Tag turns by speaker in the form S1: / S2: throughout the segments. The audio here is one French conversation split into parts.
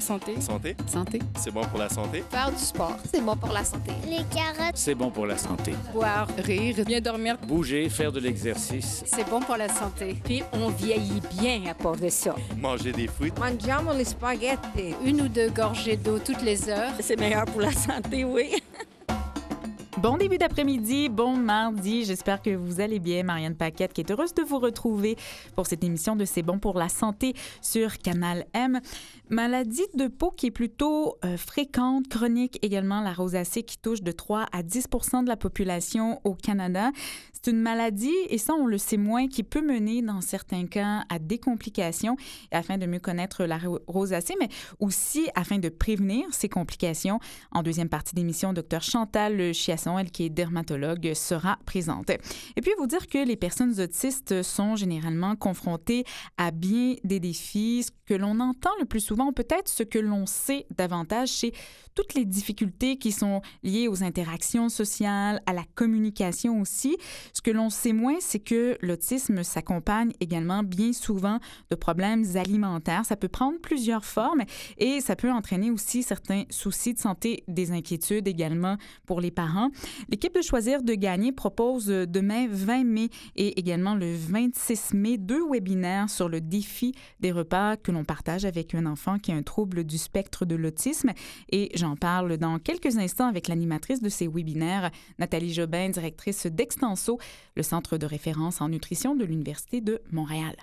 S1: Santé.
S2: Santé.
S1: Santé.
S2: C'est bon pour la santé.
S3: Faire du sport, c'est bon pour la santé.
S4: Les carottes,
S5: c'est bon pour la santé.
S1: Boire, rire, bien dormir.
S5: Bouger, faire de l'exercice.
S1: C'est bon pour la santé.
S6: Puis on vieillit bien à part de ça.
S2: Manger des fruits.
S3: Mangiamo les spaghettis.
S1: 1 ou 2 gorgées d'eau toutes les heures.
S6: C'est meilleur pour la santé, oui.
S7: Bon début d'après-midi, bon mardi. J'espère que vous allez bien. Marianne Paquette qui est heureuse de vous retrouver pour cette émission de C'est bon pour la santé sur Canal M. Maladie de peau qui est plutôt fréquente, chronique également, la rosacée qui touche de 3 à 10 % de la population au Canada. C'est une maladie, et ça on le sait moins, qui peut mener dans certains cas à des complications afin de mieux connaître la rosacée, mais aussi afin de prévenir ces complications. En deuxième partie d'émission, Dr Chantal Chiasson, elle qui est dermatologue, sera présente. Et puis vous dire que les personnes autistes sont généralement confrontées à bien des défis. Ce que l'on entend le plus souvent, peut-être ce que l'on sait davantage, c'est toutes les difficultés qui sont liées aux interactions sociales, à la communication aussi. Ce que l'on sait moins, c'est que l'autisme s'accompagne également bien souvent de problèmes alimentaires. Ça peut prendre plusieurs formes et ça peut entraîner aussi certains soucis de santé, des inquiétudes également pour les parents. L'équipe de Choisir de gagner propose demain 20 mai et également le 26 mai 2 webinaires sur le défi des repas que l'on partage avec un enfant qui a un trouble du spectre de l'autisme. Et j'en parle dans quelques instants avec l'animatrice de ces webinaires, Nathalie Jobin, directrice d'Extenso, le centre de référence en nutrition de l'Université de Montréal.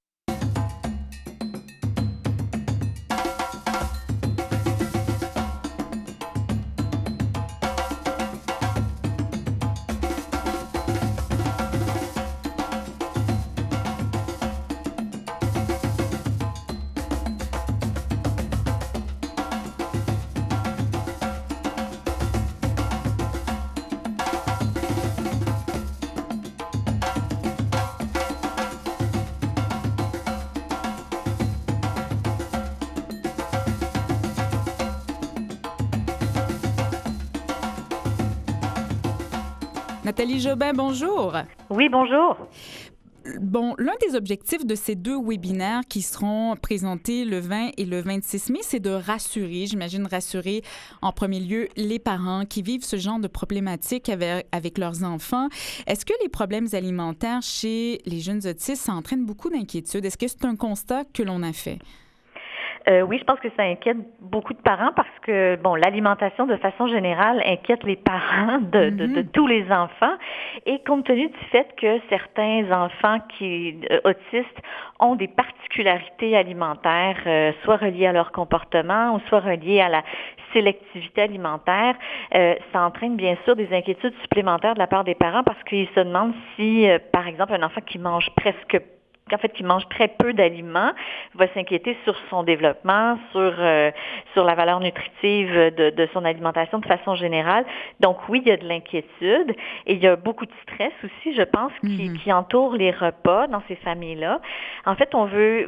S7: Nathalie Jobin, bonjour.
S8: Oui, bonjour.
S7: Bon, l'un des objectifs de ces 2 webinaires qui seront présentés le 20 et le 26 mai, c'est de rassurer, j'imagine rassurer en premier lieu les parents qui vivent ce genre de problématiques avec leurs enfants. Est-ce que les problèmes alimentaires chez les jeunes autistes, ça entraîne beaucoup d'inquiétudes? Est-ce que c'est un constat que l'on a fait?
S8: Oui, je pense que ça inquiète beaucoup de parents parce que, bon, l'alimentation, de façon générale, inquiète les parents de tous les enfants. Et compte tenu du fait que certains enfants autistes ont des particularités alimentaires, soit reliées à leur comportement ou soit reliées à la sélectivité alimentaire, ça entraîne bien sûr des inquiétudes supplémentaires de la part des parents parce qu'ils se demandent si, par exemple, un enfant qui mange qui mange très peu d'aliments, va s'inquiéter sur son développement, sur la valeur nutritive de son alimentation de façon générale. Donc oui, il y a de l'inquiétude et il y a beaucoup de stress aussi, je pense, qui entoure les repas dans ces familles-là. En fait, on veut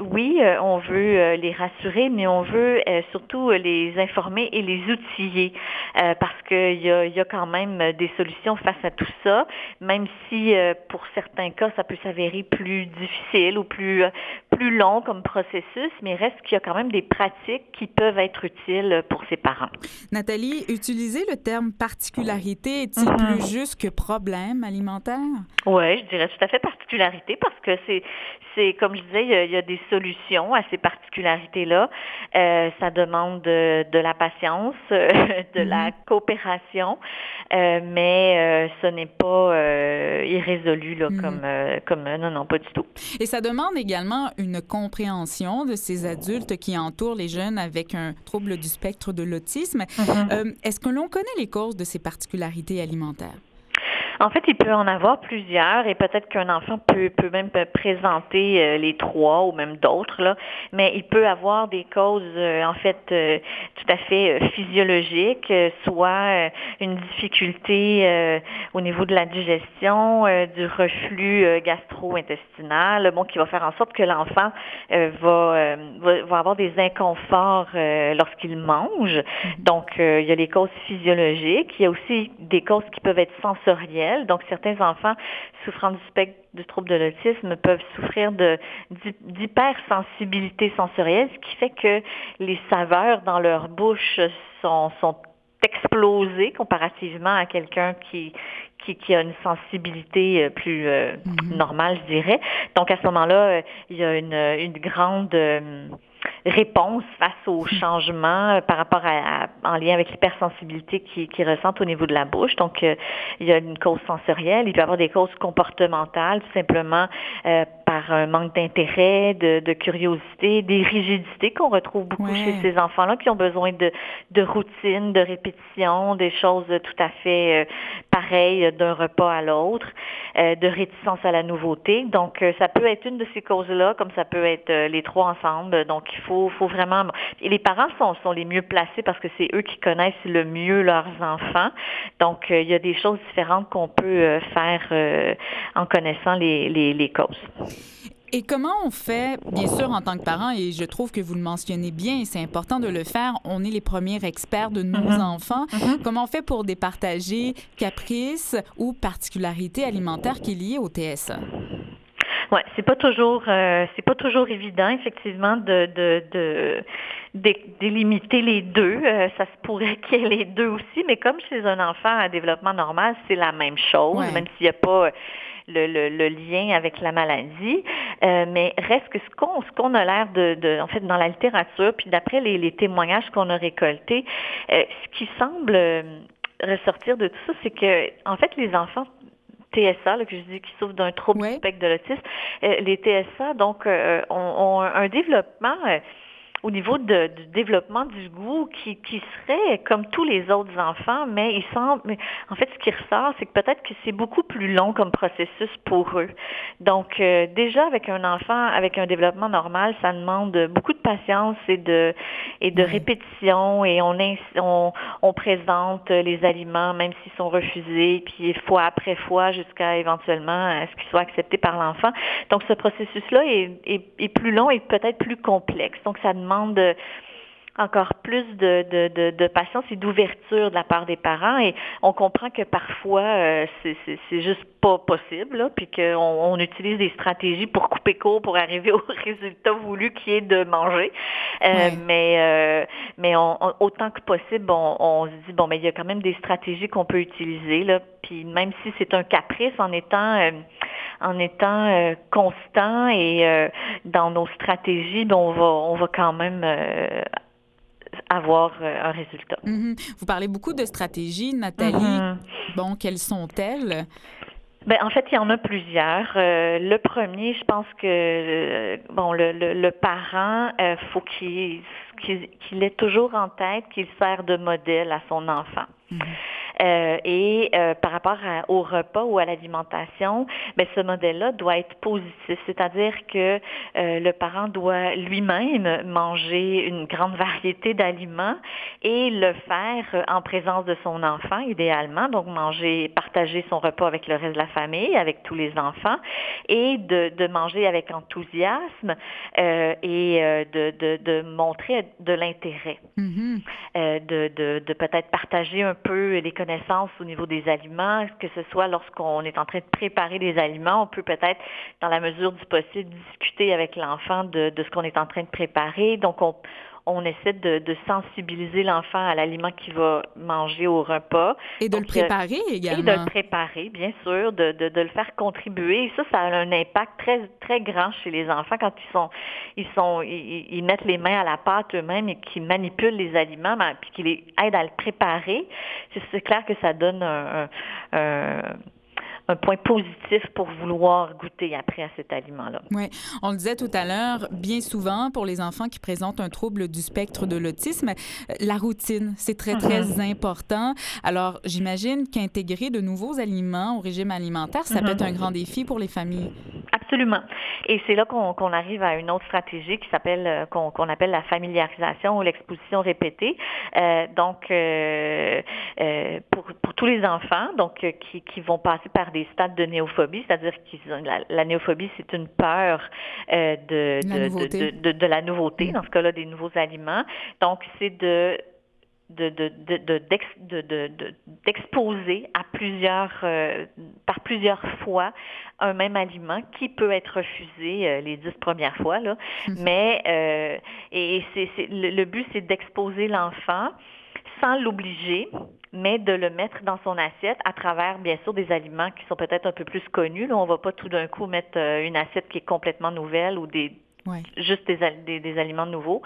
S8: les rassurer, mais on veut surtout les informer et les outiller parce qu'il y a quand même des solutions face à tout ça, même si pour certains cas, ça peut s'avérer plus difficile ou plus long comme processus, mais reste qu'il y a quand même des pratiques qui peuvent être utiles pour ces parents.
S7: Nathalie, utiliser le terme particularité est-il plus juste que problème alimentaire? Oui,
S8: je dirais tout à fait particularité parce que c'est comme je disais, il y a des solutions à ces particularités-là. Ça demande de la patience, de la coopération, mais ce n'est pas irrésolu là, comme non, pas du tout.
S7: Et ça demande également une compréhension de ces adultes qui entourent les jeunes avec un trouble du spectre de l'autisme. Est-ce que l'on connaît les causes de ces particularités alimentaires?
S8: En fait, il peut en avoir plusieurs et peut-être qu'un enfant peut même présenter les 3 ou même d'autres, là, mais il peut avoir des causes tout à fait physiologiques, soit une difficulté au niveau de la digestion, du reflux gastro-intestinal, qui va faire en sorte que l'enfant va avoir des inconforts lorsqu'il mange. Donc, il y a les causes physiologiques, il y a aussi des causes qui peuvent être sensorielles. sensorielle. Donc, certains enfants souffrant du spectre du trouble de l'autisme peuvent souffrir d'hypersensibilité sensorielle, ce qui fait que les saveurs dans leur bouche sont explosées comparativement à quelqu'un qui a une sensibilité plus normale, je dirais. Donc, à ce moment-là, il y a une grande réponse face au changement par rapport en lien avec l'hypersensibilité qu'ils ressentent au niveau de la bouche. Donc, il y a une cause sensorielle. Il peut y avoir des causes comportementales, tout simplement par un manque d'intérêt, de curiosité, des rigidités qu'on retrouve beaucoup chez ces enfants-là qui ont besoin de routine, de répétition, des choses tout à fait pareilles d'un repas à l'autre, de réticence à la nouveauté. Donc, ça peut être une de ces causes-là, comme ça peut être les trois ensemble. Donc, il faut vraiment... Et les parents sont les mieux placés parce que c'est eux qui connaissent le mieux leurs enfants. Donc, il y a des choses différentes qu'on peut faire en connaissant les causes.
S7: Et comment on fait, bien sûr, en tant que parent, et je trouve que vous le mentionnez bien, et c'est important de le faire, on est les premiers experts de nos enfants. Comment on fait pour départager caprices ou particularités alimentaires qui est liée au TSA?
S8: Ouais, c'est pas toujours évident effectivement de délimiter les deux. Ça se pourrait qu'il y ait les deux aussi, mais comme chez un enfant à développement normal, c'est la même chose, même s'il n'y a pas le lien avec la maladie. Mais reste que ce qu'on a l'air en fait, dans la littérature, puis d'après les témoignages qu'on a récoltés, ce qui semble ressortir de tout ça, c'est que, en fait, les enfants TSA, là, que je dis qui souffrent d'un trouble du spectre de l'autisme, les TSA, donc, ont un développement au niveau du développement du goût qui serait comme tous les autres enfants, mais en fait, ce qui ressort, c'est que peut-être que c'est beaucoup plus long comme processus pour eux. Donc, déjà, avec un enfant, avec un développement normal, ça demande beaucoup de patience et de répétition, et on présente les aliments, même s'ils sont refusés, puis fois après fois, jusqu'à éventuellement ce qu'ils soient acceptés par l'enfant. Donc, ce processus-là est plus long et peut-être plus complexe. Donc, ça demande encore plus de patience et d'ouverture de la part des parents, et on comprend que parfois c'est juste pas possible, là, puis qu'on utilise des stratégies pour couper court pour arriver au résultat voulu qui est de manger. Mais autant que possible, on se dit mais il y a quand même des stratégies qu'on peut utiliser, là, puis même si c'est un caprice, en étant constant et dans nos stratégies, on va quand même avoir un résultat.
S7: Vous parlez beaucoup de stratégies, Nathalie. Bon, quelles sont-elles?
S8: Ben, en fait, il y en a plusieurs. Le premier, je pense que le parent, faut qu'il ait toujours en tête qu'il sert de modèle à son enfant. Et par rapport au repas ou à l'alimentation, ben ce modèle-là doit être positif, c'est-à-dire que le parent doit lui-même manger une grande variété d'aliments et le faire en présence de son enfant, idéalement, donc partager son repas avec le reste de la famille, avec tous les enfants, et de manger avec enthousiasme et de montrer de l'intérêt, de peut-être partager un peu les connaissances au niveau des aliments, que ce soit lorsqu'on est en train de préparer des aliments, on peut peut-être, dans la mesure du possible, discuter avec l'enfant de ce qu'on est en train de préparer. Donc, on essaie de sensibiliser l'enfant à l'aliment qu'il va manger au repas. Et
S7: de le préparer également.
S8: Et de le préparer, bien sûr, de le faire contribuer. Et ça a un impact très, très grand chez les enfants quand ils mettent les mains à la pâte eux-mêmes et qu'ils manipulent les aliments, puis qu'ils les aident à le préparer. C'est clair que ça donne un point positif pour vouloir goûter après à cet aliment-là.
S7: Oui, on le disait tout à l'heure, bien souvent, pour les enfants qui présentent un trouble du spectre de l'autisme, la routine, c'est très, très important. Alors, j'imagine qu'intégrer de nouveaux aliments au régime alimentaire, ça peut être un grand défi pour les familles.
S8: Absolument. Et c'est là qu'on arrive à une autre stratégie qui s'appelle qu'on appelle la familiarisation ou l'exposition répétée. Donc, pour tous les enfants, donc qui vont passer par des stades de néophobie, c'est-à-dire la néophobie, c'est une peur de la nouveauté, dans ce cas-là, des nouveaux aliments. Donc, c'est d'exposer par plusieurs fois un même aliment qui peut être refusé les 10 premières fois, là. Mais le but, c'est d'exposer l'enfant sans l'obliger, mais de le mettre dans son assiette à travers, bien sûr, des aliments qui sont peut-être un peu plus connus. Là, on ne va pas tout d'un coup mettre une assiette qui est complètement nouvelle ou juste des aliments nouveaux,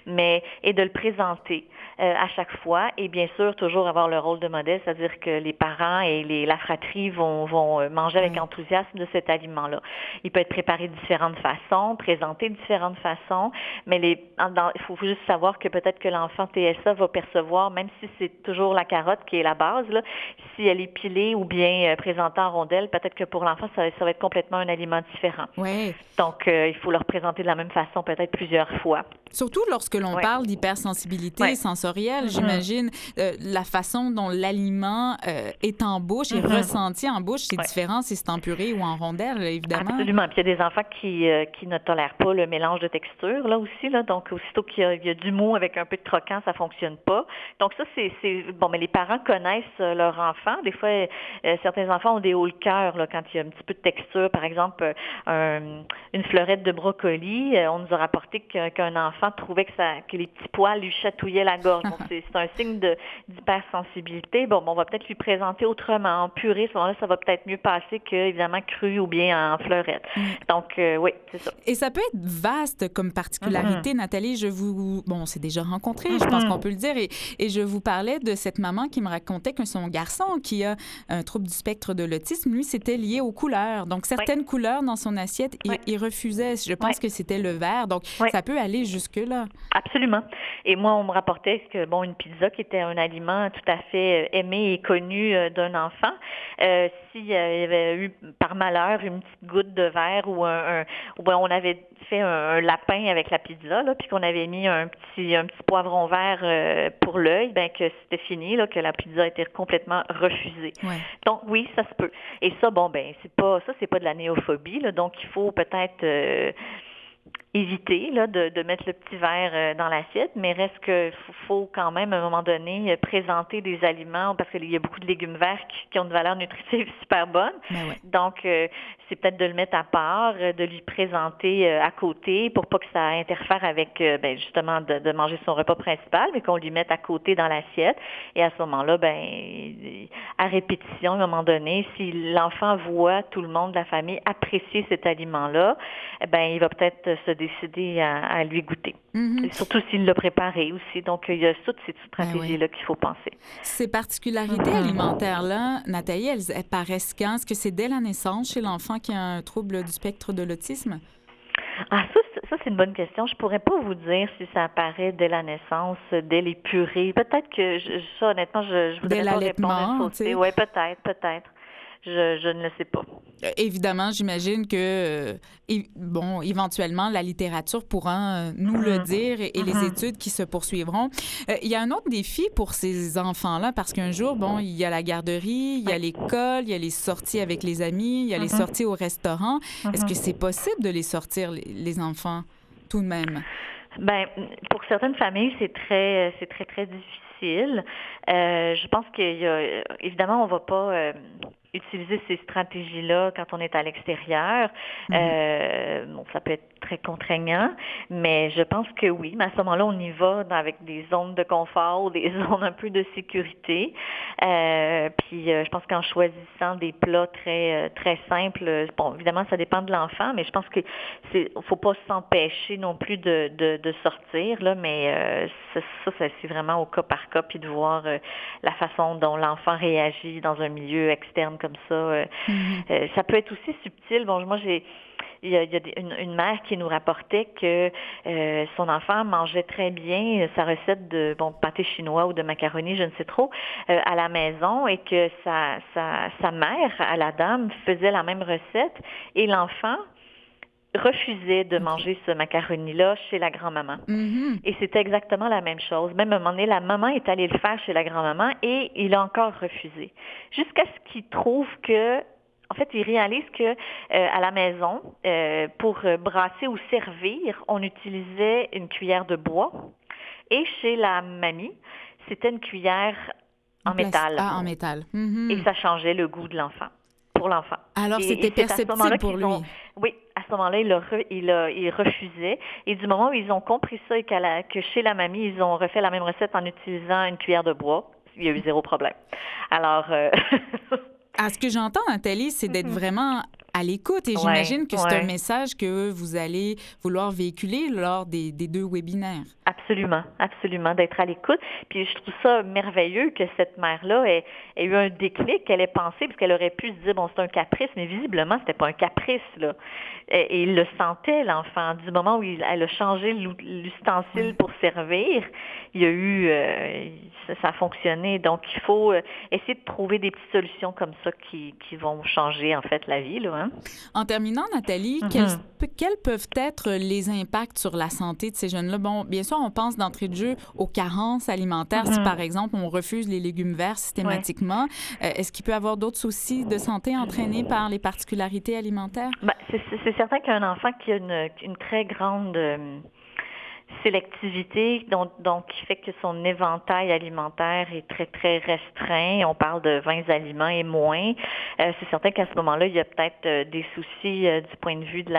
S8: et de le présenter à chaque fois, et bien sûr toujours avoir le rôle de modèle, c'est-à-dire que les parents et la fratrie vont manger avec enthousiasme de cet aliment-là. Il peut être préparé de différentes façons, présenté de différentes façons, mais il faut juste savoir que peut-être que l'enfant TSA va percevoir, même si c'est toujours la carotte qui est la base, là, si elle est pilée ou bien présentée en rondelle, peut-être que pour l'enfant, ça va être complètement un aliment différent.
S7: Oui.
S8: Donc, il faut le représenter de la même façon, peut-être plusieurs fois.
S7: Surtout lorsque l'on parle d'hypersensibilité sensorielle, j'imagine, la façon dont l'aliment est en bouche et ressenti en bouche, c'est différent si c'est en purée ou en rondelle, évidemment.
S8: Absolument. Puis il y a des enfants qui ne tolèrent pas le mélange de textures, là aussi. Là. Donc, aussitôt qu'il y a du mou avec un peu de croquant, ça fonctionne pas. Donc, ça, c'est bon, mais les parents connaissent leur enfant. Des fois, certains enfants ont des hauts le cœur là, quand il y a un petit peu de texture. Par exemple, une fleurette de brocoli, on nous a rapporté qu'un enfant trouvait que les petits poils lui chatouillaient la gorge. Donc, c'est un signe d'hypersensibilité. Bon, on va peut-être lui présenter autrement. En purée, à ce moment-là, ça va peut-être mieux passer qu'évidemment cru ou bien en fleurette. Donc, oui, c'est ça.
S7: Et ça peut être vaste comme particularité. Nathalie, on s'est déjà rencontrés, je pense qu'on peut le dire, et je vous parlais de cette maman qui me racontait que son garçon, qui a un trouble du spectre de l'autisme, lui, c'était lié aux couleurs. Donc, certaines couleurs dans son assiette, il refusait. Je pense que c'était le vert. Donc, ça peut aller jusque-là.
S8: Absolument. Et moi, on me rapportait que, une pizza qui était un aliment tout à fait aimé et connu d'un enfant, s'il y avait eu, par malheur, une petite goutte de verre ou on avait fait un lapin avec la pizza, là, puis qu'on avait mis un petit poivron vert pour l'œil, que c'était fini, là, que la pizza était complètement refusée. Ouais. Donc, oui, ça se peut. Et ça, c'est pas de la néophobie, là, donc il faut peut-être éviter là, de mettre le petit verre dans l'assiette, mais reste que faut quand même, à un moment donné, présenter des aliments, parce qu'il y a beaucoup de légumes verts qui ont une valeur nutritive super bonne. Donc, c'est peut-être de le mettre à part, de lui présenter à côté pour pas que ça interfère avec, justement, de manger son repas principal, mais qu'on lui mette à côté dans l'assiette. Et à ce moment-là, à répétition, à un moment donné, si l'enfant voit tout le monde de la famille apprécier cet aliment-là, il va peut-être se décider à lui goûter. Et surtout s'il l'a préparé aussi. Donc, il y a toutes ces stratégies-là qu'il faut penser.
S7: Ces particularités alimentaires-là, Nathalie, elles paraissent quand? Est-ce que c'est dès la naissance chez l'enfant qui a un trouble du spectre de l'autisme?
S8: Ah, ça, c'est une bonne question. Je pourrais pas vous dire si ça apparaît dès la naissance, dès les purées. Peut-être que, honnêtement, je voudrais pas répondre. Oui, peut-être. Je ne le sais pas.
S7: Évidemment, j'imagine que, éventuellement, la littérature pourra nous le dire et les études qui se poursuivront. Il y a un autre défi pour ces enfants-là, parce qu'un jour, il y a la garderie, il y a l'école, il y a les sorties avec les amis, il y a les sorties au restaurant. Est-ce que c'est possible de les sortir, les enfants, tout de même?
S8: Pour certaines familles, c'est très, très difficile. Je pense évidemment, on va pas utiliser ces stratégies-là quand on est à l'extérieur. Ça peut être très contraignant, mais je pense que oui. Mais à ce moment-là, on y va avec des zones de confort, des zones un peu de sécurité. Puis, je pense qu'en choisissant des plats très, très simples, évidemment, ça dépend de l'enfant, mais je pense que faut pas s'empêcher non plus de sortir, là, mais ça, c'est vraiment au cas par cas, puis de voir la façon dont l'enfant réagit dans un milieu externe comme ça. Ça peut être aussi subtil. Il y a une mère qui nous rapportait que son enfant mangeait très bien sa recette de pâté chinois ou de macaroni, je ne sais trop, à la maison, et que sa mère, à la dame, faisait la même recette, et l'enfant refusait de manger ce macaroni-là chez la grand-maman. Et c'était exactement la même chose. Même à un moment donné, la maman est allée le faire chez la grand-maman et il a encore refusé. Jusqu'à ce qu'il trouve que, en fait, il réalise que à la maison, pour brasser ou servir, on utilisait une cuillère de bois. Et chez la mamie, c'était une cuillère en métal.
S7: Ah, en métal.
S8: Et ça changeait le goût de l'enfant, pour l'enfant.
S7: Alors, c'était perceptible pour lui.
S8: Oui, à ce moment-là, il refusait. Et du moment où ils ont compris ça et que chez la mamie, ils ont refait la même recette en utilisant une cuillère de bois, il y a eu zéro problème. Alors...
S7: À ce que j'entends, Nathalie, c'est d'être vraiment à l'écoute. Et j'imagine que c'est un message que vous allez vouloir véhiculer lors des 2 webinaires.
S8: Absolument, absolument, d'être à l'écoute. Puis je trouve ça merveilleux que cette mère-là ait eu un déclic, qu'elle ait pensé, parce qu'elle aurait pu se dire, bon, c'est un caprice, mais visiblement, c'était pas un caprice, là. Et il le sentait, l'enfant. Du moment où elle a changé l'ustensile pour servir, il y a eu... ça a fonctionné. Donc, il faut essayer de trouver des petites solutions comme ça qui vont changer, en fait, la vie, là, hein?
S7: En terminant, Nathalie, quels peuvent être les impacts sur la santé de ces jeunes-là? Bon, bien sûr, on pense d'entrée de jeu aux carences alimentaires. Si, par exemple, on refuse les légumes verts systématiquement, est-ce qu'il peut y avoir d'autres soucis de santé entraînés par les particularités alimentaires?
S8: Ben, c'est certain qu'un enfant qui a une très grande... sélectivité, donc qui fait que son éventail alimentaire est très, très restreint. On parle de 20 aliments et moins. C'est certain qu'à ce moment-là, il y a peut-être des soucis du point de vue de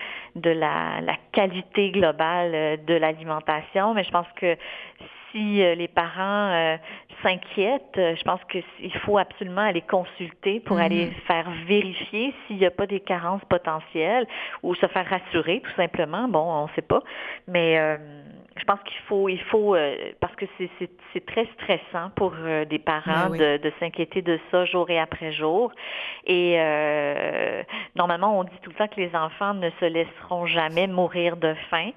S8: la qualité globale de l'alimentation, mais je pense que si les parents s'inquiètent, je pense qu'il faut absolument aller consulter pour aller faire vérifier s'il n'y a pas des carences potentielles ou se faire rassurer, tout simplement. Bon, on ne sait pas, mais je pense qu'il faut parce que c'est très stressant pour des parents de s'inquiéter de ça jour et après jour. Et normalement, on dit tout le temps que les enfants ne se laisseront jamais mourir de faim,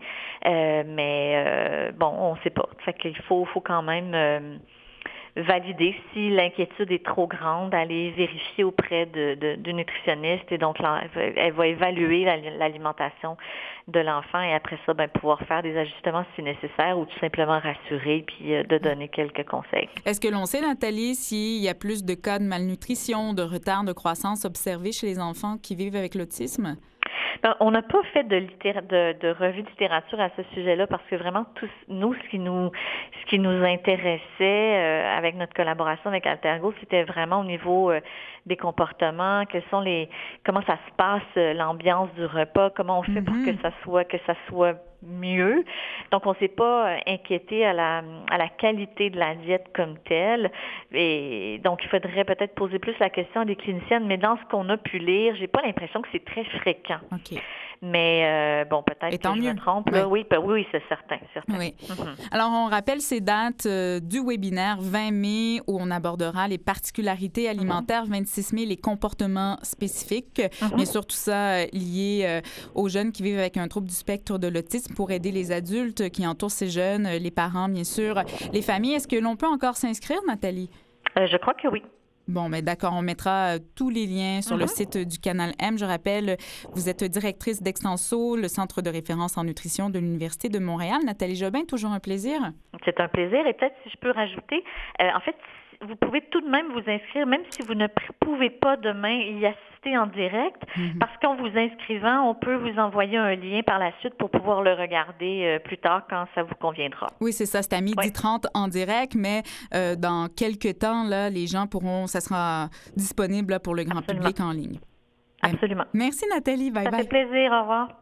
S8: mais bon, on ne sait pas. Fait qu'il faut quand même valider si l'inquiétude est trop grande, aller vérifier auprès du nutritionniste et donc elle va évaluer l'alimentation de l'enfant et après ça, pouvoir faire des ajustements si nécessaire ou tout simplement rassurer puis de donner quelques conseils.
S7: Est-ce que l'on sait, Nathalie, s'il y a plus de cas de malnutrition, de retard de croissance observés chez les enfants qui vivent avec l'autisme?
S8: On n'a pas fait de revue de littérature à ce sujet-là parce que vraiment, nous, ce qui nous intéressait avec notre collaboration avec Altergo, c'était vraiment au niveau des comportements, comment ça se passe, l'ambiance du repas, comment on fait pour que ça soit mieux. Donc, on s'est pas inquiété à la qualité de la diète comme telle. Et donc, il faudrait peut-être poser plus la question à des cliniciennes, mais dans ce qu'on a pu lire, j'ai pas l'impression que c'est très fréquent.
S7: OK.
S8: Mais bon, peut-être que je me trompe. Là. Oui, c'est certain.
S7: Oui. Alors, on rappelle ces dates du webinaire 20 mai où on abordera les particularités alimentaires, 26 mai, les comportements spécifiques, mais surtout ça lié aux jeunes qui vivent avec un trouble du spectre de l'autisme pour aider les adultes qui entourent ces jeunes, les parents, bien sûr, les familles. Est-ce que l'on peut encore s'inscrire, Nathalie?
S8: Je crois que oui.
S7: Bon, mais d'accord, on mettra tous les liens sur le site du Canal M. Je rappelle, vous êtes directrice d'Extenso, le Centre de référence en nutrition de l'Université de Montréal. Nathalie Jobin, toujours un plaisir. C'est
S8: un plaisir. Et peut-être, si je peux rajouter, en fait, vous pouvez tout de même vous inscrire, même si vous ne pouvez pas demain y assister en direct, parce qu'en vous inscrivant, on peut vous envoyer un lien par la suite pour pouvoir le regarder plus tard quand ça vous conviendra.
S7: Oui, c'est ça. C'est à 12h30 en direct, mais dans quelques temps, là, les gens ça sera disponible là, pour le grand public en ligne.
S8: Absolument.
S7: Merci, Nathalie. Bye-bye.
S8: Ça fait plaisir. Au revoir.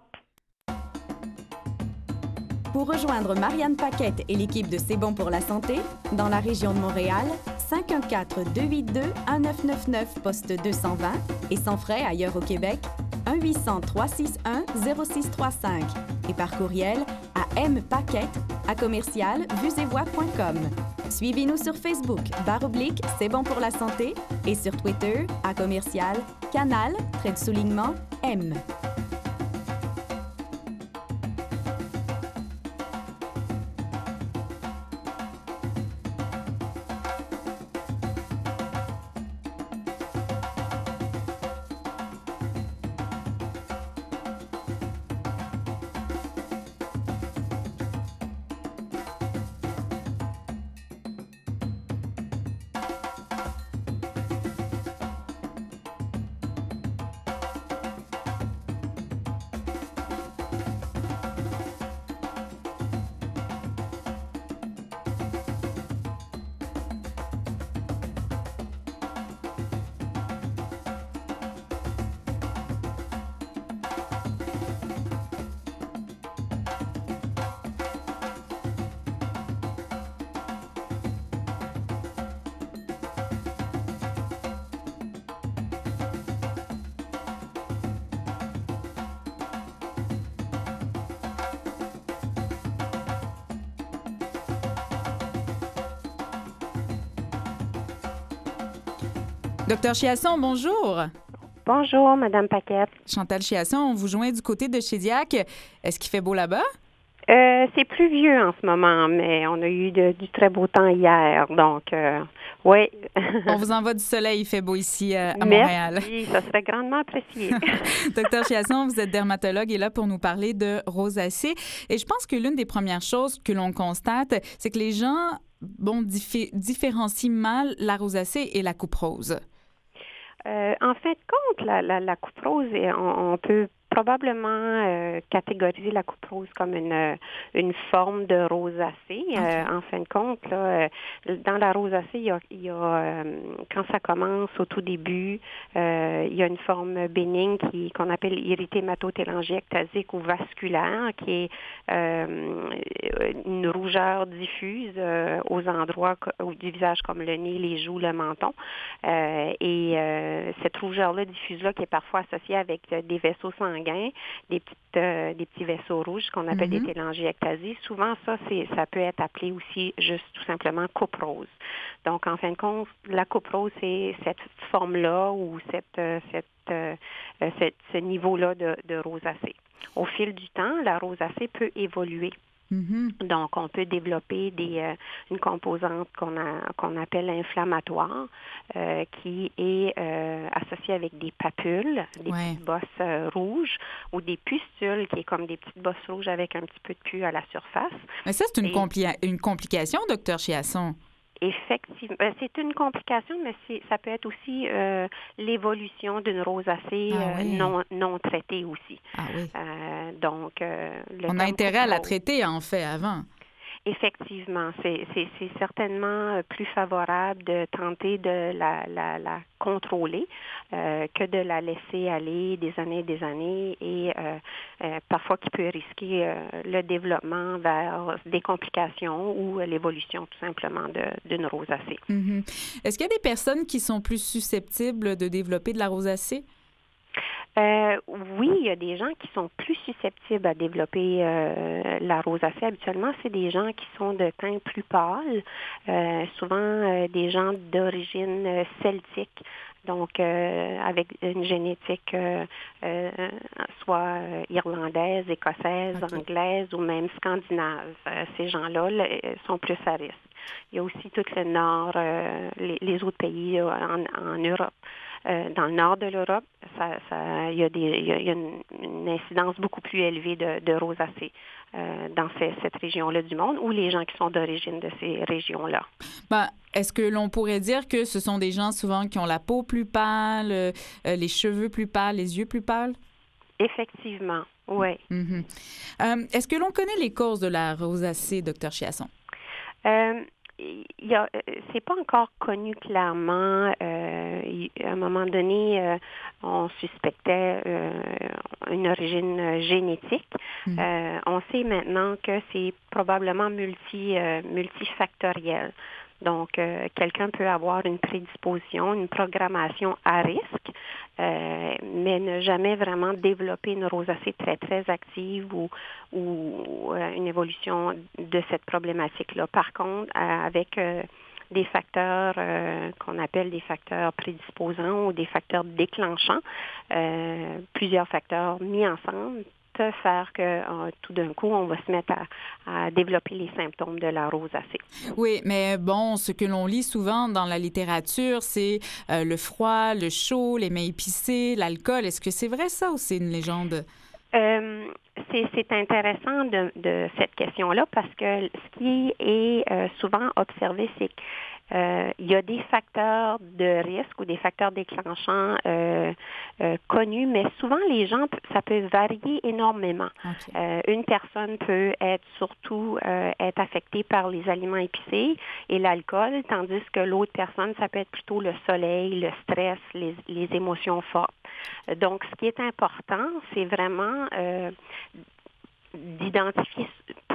S4: Pour rejoindre Marianne Paquette et l'équipe de C'est bon pour la santé, dans la région de Montréal, 514-282-1999, poste 220, et sans frais ailleurs au Québec, 1-800-361-0635, et par courriel à mpaquette@commercialvuesetvoix.com. Suivez-nous sur Facebook, /C'est bon pour la santé, et sur Twitter, @Canal_M.
S7: Docteur Chiasson, bonjour.
S9: Bonjour, Madame Paquette.
S7: Chantal Chiasson, on vous joint du côté de Shediac. Est-ce qu'il fait beau là-bas?
S9: C'est pluvieux en ce moment, mais on a eu du très beau temps hier, donc oui.
S7: On vous envoie du soleil, il fait beau ici à
S9: Merci,
S7: Montréal.
S9: ça serait grandement apprécié.
S7: Docteur Chiasson, vous êtes dermatologue et là pour nous parler de rosacée. Et je pense que l'une des premières choses que l'on constate, c'est que les gens différencient mal la rosacée et la coupe rose.
S9: En fin de compte, la coupe rose, on peut probablement catégoriser la coupe rose comme une forme de rosacée. Okay. En fin de compte, là, dans la rosacée, il y a quand ça commence au tout début, il y a une forme bénigne qu'on appelle érythémato-télangiectasique ou vasculaire, qui est une rougeur diffuse aux endroits du visage comme le nez, les joues, le menton. Cette rougeur-là diffuse-là qui est parfois associée avec des vaisseaux sanguins, des petits vaisseaux rouges qu'on appelle des télangiectasies. Souvent, ça peut être appelé aussi juste tout simplement coupe rose. Donc, en fin de compte, la coupe rose, c'est cette forme-là ou ce niveau-là de rosacée. Au fil du temps, la rosacée peut évoluer. Donc, on peut développer une composante qu'on appelle inflammatoire, qui est associée avec des papules, des petites bosses rouges, ou des pustules, qui est comme des petites bosses rouges avec un petit peu de pus à la surface.
S7: Mais ça, c'est une complication, docteur Chiasson.
S9: Effectivement, c'est une complication, mais ça peut être aussi l'évolution d'une rosacée non traitée aussi.
S7: Ah oui.
S9: Donc,
S7: on a intérêt à la traiter, en fait, avant.
S9: Effectivement, c'est certainement plus favorable de tenter de la contrôler que de la laisser aller des années et parfois qui peut risquer le développement vers des complications ou l'évolution tout simplement d'une rosacée.
S7: Est-ce qu'il y a des personnes qui sont plus susceptibles de développer de la rosacée?
S9: Oui, il y a des gens qui sont plus susceptibles à développer la rosacée. Habituellement, c'est des gens qui sont de teint plus pâle, souvent des gens d'origine celtique. Donc, avec une génétique soit irlandaise, écossaise, anglaise ou même scandinave. Ces gens-là sont plus à risque. Il y a aussi tout le nord, les autres pays en Europe. Dans le nord de l'Europe, il y a une incidence beaucoup plus élevée de rosacée dans cette région-là du monde ou les gens qui sont d'origine de ces régions-là.
S7: Est-ce que l'on pourrait dire que ce sont des gens souvent qui ont la peau plus pâle, les cheveux plus pâles, les yeux plus pâles?
S9: Effectivement, oui.
S7: Est-ce que l'on connaît les causes de la rosacée, Dr. Chiasson?
S9: C'est pas encore connu clairement. À un moment donné, on suspectait une origine génétique. On sait maintenant que c'est probablement multifactoriel. Donc, quelqu'un peut avoir une prédisposition, une programmation à risque, mais ne jamais vraiment développer une rosacée très, très active ou une évolution de cette problématique-là. Par contre, avec des facteurs qu'on appelle des facteurs prédisposants ou des facteurs déclenchants, plusieurs facteurs mis ensemble, peut faire que tout d'un coup, on va se mettre à développer les symptômes de la rosacée.
S7: Oui, mais bon, ce que l'on lit souvent dans la littérature, c'est le froid, le chaud, les mains épicées, l'alcool. Est-ce que c'est vrai ça ou c'est une légende?
S9: C'est intéressant de cette question-là parce que ce qui est souvent observé, c'est que il y a des facteurs de risque ou des facteurs déclenchants connus, mais souvent les gens, ça peut varier énormément. Okay. Une personne peut être affectée par les aliments épicés et l'alcool, tandis que l'autre personne, ça peut être plutôt le soleil, le stress, les émotions fortes. Donc, ce qui est important, c'est vraiment d'identifier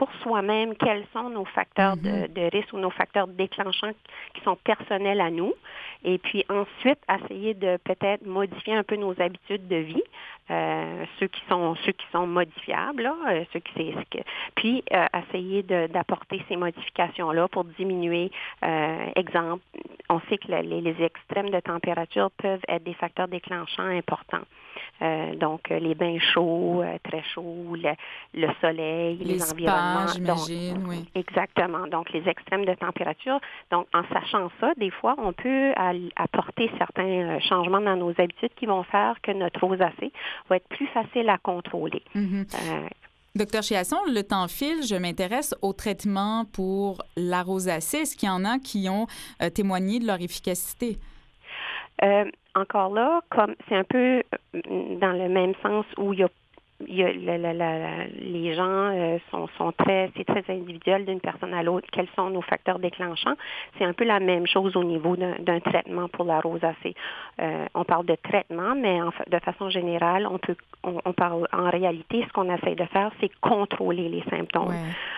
S9: pour soi-même quels sont nos facteurs de risque ou nos facteurs déclenchants qui sont personnels à nous. Et puis ensuite, essayer de peut-être modifier un peu nos habitudes de vie, ceux qui sont modifiables, là, puis essayer d'apporter ces modifications-là pour diminuer, exemple, on sait que les extrêmes de température peuvent être des facteurs déclenchants importants. Donc, les bains chauds, très chauds, le soleil, les environnements.
S7: J'imagine, oui.
S9: Exactement. Donc, les extrêmes de température. Donc, en sachant ça, des fois, on peut apporter certains changements dans nos habitudes qui vont faire que notre rosacée va être plus facile à contrôler.
S7: Docteur Chiasson, le temps file. Je m'intéresse au traitement pour la rosacée. Est-ce qu'il y en a qui ont témoigné de leur efficacité?
S9: Encore là, comme c'est un peu dans le même sens où il y a les gens c'est très individuel d'une personne à l'autre. Quels sont nos facteurs déclenchants? C'est un peu la même chose au niveau d'un traitement pour la rosacée. On parle de traitement, mais de façon générale, on parle en réalité, ce qu'on essaie de faire, c'est contrôler les symptômes.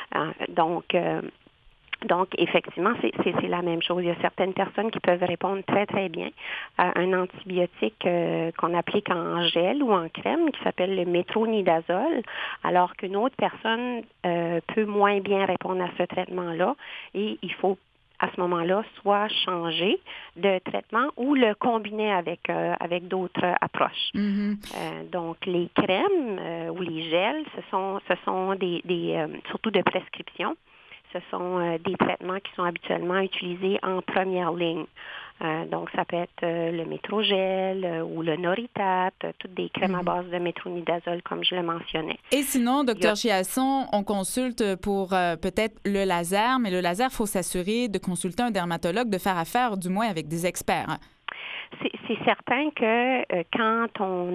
S9: Ouais. Donc, effectivement, c'est la même chose. Il y a certaines personnes qui peuvent répondre très, très bien à un antibiotique qu'on applique en gel ou en crème qui s'appelle le métronidazole, alors qu'une autre personne peut moins bien répondre à ce traitement-là et il faut à ce moment-là soit changer de traitement ou le combiner avec d'autres approches. Donc, les crèmes ou les gels, ce sont des surtout de prescription. Ce sont des traitements qui sont habituellement utilisés en première ligne. Donc, ça peut être le métrogel ou le Noritat, toutes des crèmes à base de métronidazole, comme je le mentionnais.
S7: Et sinon, Dr. Chiasson, on consulte pour peut-être le laser, mais le laser, il faut s'assurer de consulter un dermatologue, de faire affaire du moins avec des experts.
S9: C'est certain que quand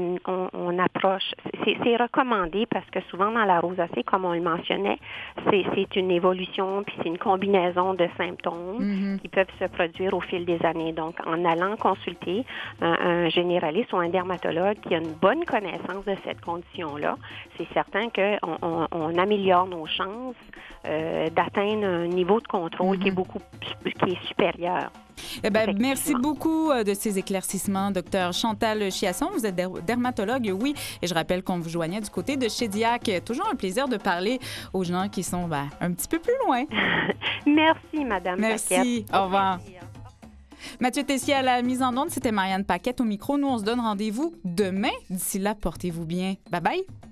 S9: on approche, c'est recommandé parce que souvent dans la rosacée, comme on le mentionnait, c'est une évolution puis c'est une combinaison de symptômes qui peuvent se produire au fil des années. Donc, en allant consulter un généraliste ou un dermatologue qui a une bonne connaissance de cette condition-là, c'est certain qu'on améliore nos chances d'atteindre un niveau de contrôle qui est supérieur.
S7: Eh bien, merci beaucoup de ces éclaircissements, Dr. Chantal Chiasson. Vous êtes dermatologue, oui, et je rappelle qu'on vous joignait du côté de Shediac. Toujours un plaisir de parler aux gens qui sont un petit peu plus loin.
S9: Merci, Madame
S7: Merci.
S9: Paquette.
S7: Au revoir. Mathieu Tessier à la mise en onde, c'était Marianne Paquette au micro. Nous, on se donne rendez-vous demain. D'ici là, portez-vous bien. Bye-bye.